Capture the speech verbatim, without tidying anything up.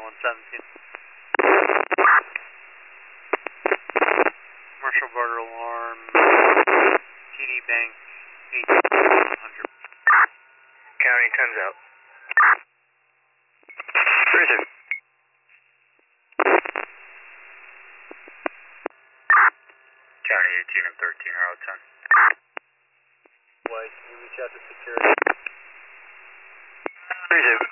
one seventeen. Commercial border alarm, T D Bank, eighteen hundred. County, tens out. Cruiser. County eighteen and thirteen are out ten. White, can you reach out to security? Cruiser.